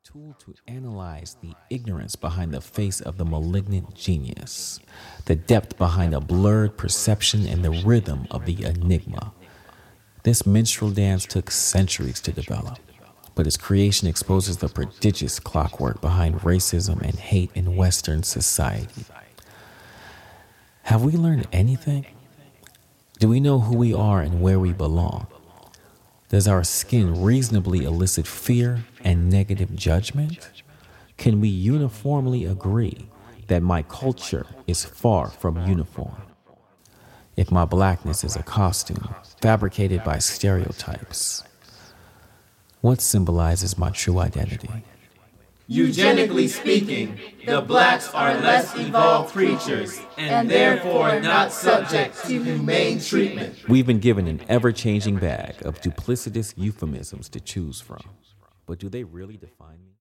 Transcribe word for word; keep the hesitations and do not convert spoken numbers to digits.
tool to analyze the ignorance behind the face of the malignant genius, the depth behind a blurred perception, and the rhythm of the enigma. This minstrel dance took centuries to develop, but its creation exposes the prodigious clockwork behind racism and hate in Western society. Have we learned anything? Do we know who we are and where we belong? Does our skin reasonably elicit fear and negative judgment? Can we uniformly agree that my culture is far from uniform? If my blackness is a costume fabricated by stereotypes, what symbolizes my true identity? Eugenically speaking, the blacks are less evolved creatures and therefore not subject to humane treatment. We've been given an ever-changing bag of duplicitous euphemisms to choose from. But do they really define me?